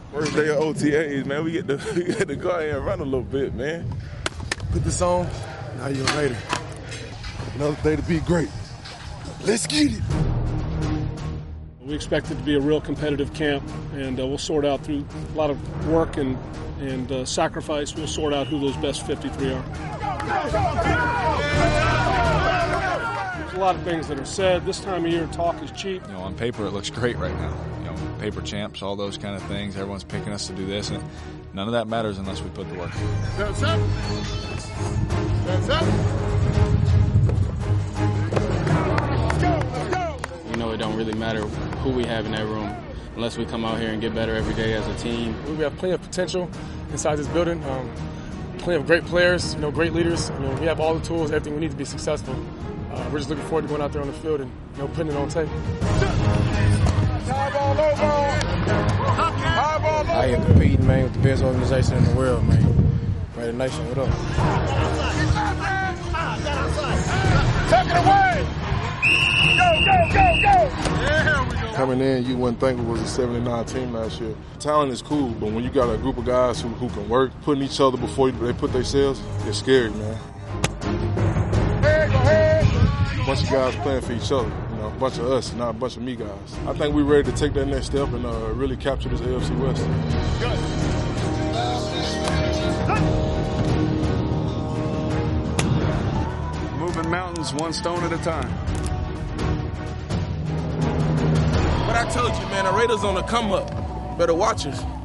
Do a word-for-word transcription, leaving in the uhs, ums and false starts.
First day of O T As, man. We get to, we get to go out here and run a little bit, man. Put this on, now you're later. Another day to be great. Let's get it. We expect it to be a real competitive camp, and uh, we'll sort out through a lot of work and, and uh, sacrifice, we'll sort out who those best fifty-three are. There's a lot of things that are said. This time of year, talk is cheap. You know, on paper, it looks great right now. You know, paper champs, all those kind of things. Everyone's picking us to do this, and none of that matters unless we put the work in. That's up. That's up. Let's go, let's go. You know, it don't really matter who we have in that room unless we come out here and get better every day as a team. We have plenty of potential inside this building. Um, plenty of great players, you know, great leaders. You know, we have all the tools, everything we need to be successful. Uh, we're just looking forward to going out there on the field and, you know, putting it on tape. I am competing, man, with the best organization in the world, man. Raider Nation, what up? Take it away! Go, go, go, go! There we go. Coming in, you wouldn't think it was a seventy-nine team last year. Talent is cool, but when you got a group of guys who, who can work, putting each other before they put themselves, it's scary, man. Hey, go ahead! A bunch of guys playing for each other. You know, a bunch of us, not a bunch of me guys. I think we're ready to take that next step and uh, really capture this A F C West. Good. Moving mountains one stone at a time. But I told you, man, the Raiders on the come up. Better watch us.